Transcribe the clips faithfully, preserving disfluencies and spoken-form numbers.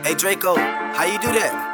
Hey Draco, how you do that?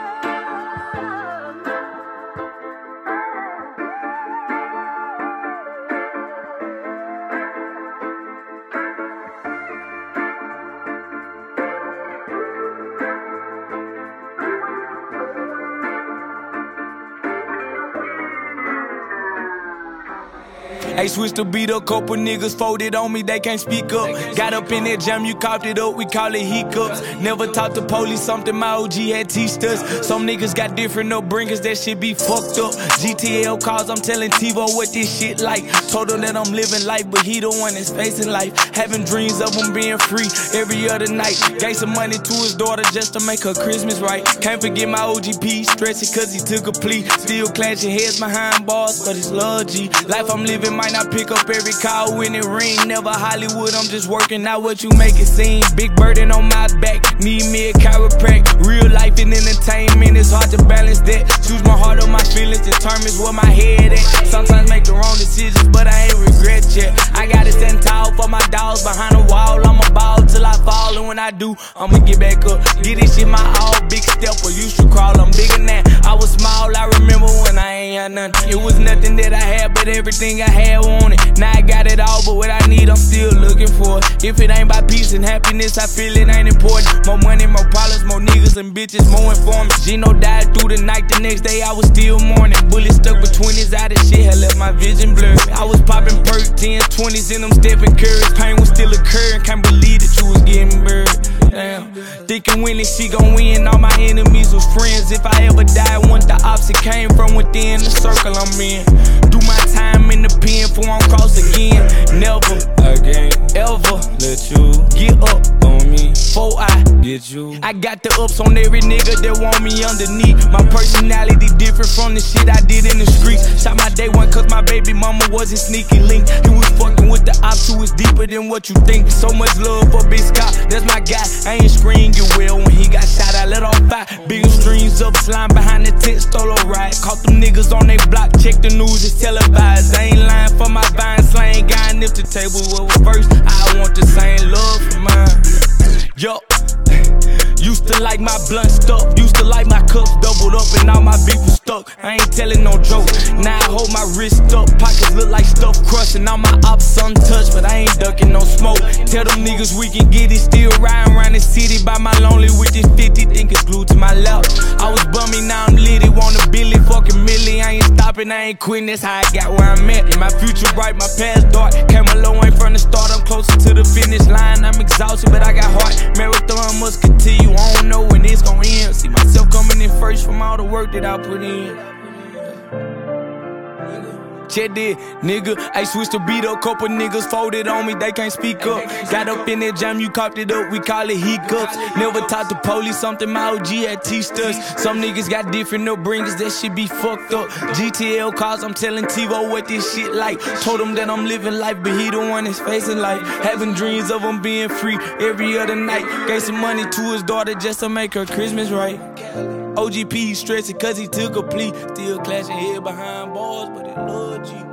Hey, switch the beat up, couple niggas folded on me, they can't speak up. Got up in that jam, you coughed it up, we call it hiccups. Never talked to police, something my O G had teached us. Some niggas got different upbringings, that shit be fucked up. G T L calls, I'm telling TiVo what this shit like. Told him that I'm living life, but he the one that's facing life. Having dreams of him being free every other night. Gave some money to his daughter just to make her Christmas right. Can't forget my O G P, stressing cause he took a plea. Still clashing heads behind bars, but it's love G. Life I'm living might not pick up every call when it ring. Never Hollywood, I'm just working out what you make it seem. Big burden on my back, need me a chiropractor. Real life and entertainment, it's hard to balance that. Choose my heart or my feelings, determines where my head at. Sometimes make the wrong decisions, but I ain't regret yet. I gotta stand tall for my dogs behind the wall. I'ma ball till I fall, and when I do, I'ma get back up. Get this shit my all, big stepper, used to crawl, I'm bigger than that. I was small, I remember when I ain't had nothing. It was nothing that I had, but everything I had wanted. Now I got it all, but what I need, I'm still looking for it. If it ain't by peace and happiness, I feel it ain't important. More money, more problems, more niggas and bitches, more informants. Gino died through the night, the next day I was still mourning. Bullets stuck between his eyes, that shit had left my vision blurred. I was popping perk, tens, twenties in them Stephen Curry. Pain was still occurring, can't believe that you was getting buried. Damn, thinking when this shit gon' win, all my enemies was friends. If I ever die, want the opposite came from within the circle I'm in. Do my time in the pen before I'm cross again. Never again, ever let you get up on me before I get you. I got the ups on every nigga that want me underneath. My personality different from the shit I did in the streets. Shot my day one cause my baby mama wasn't sneaky link. He was fucking with the ops who was deeper than what you think. So much love for Big Scott, that's my guy. I ain't screen you well when he got shot, I let off fire. Bigger streams up, slime behind the tent, stole a ride. Caught them niggas on they block, check the news, it's televised. I ain't lying for my vine, slang guy. And if the table was first, I want the same love for mine. Yup. Used to like my blunt stuff, used to like my cups doubled up and all my beef was stuck. I ain't telling no joke, now I hold my wrist up, pockets look like stuffed crust and all my ops untouched, but I ain't ducking no smoke. Tell them niggas we can get it, still riding around the city by my lonely with this fifty, think it's glued to my lap. I was bummy, now I'm litty, want a Billy, fucking Millie. I ain't stopping, I ain't quitting, that's how I got where I'm at. And my future bright, my past dark, came along ain't from the start, I'm closer to the finish line. I'm exhausted, but I got heart, marathon must continue. I don't know when it's gon' end. See myself coming in first from all the work that I put in. Check that, nigga. I switched the beat up, couple niggas folded on me, they can't speak up. Got up in that jam, you coughed it up, we call it hiccups. Never talked to police, something my O G had teached us. Some niggas got different upbringings, that shit be fucked up. G T L calls, I'm telling TiVo what this shit like. Told him that I'm living life, but he the one that's facing life. Having dreams of him being free every other night. Gave some money to his daughter just to make her Christmas right. O G P stressing cause he took a plea. Still clashing head behind bars, but it love G.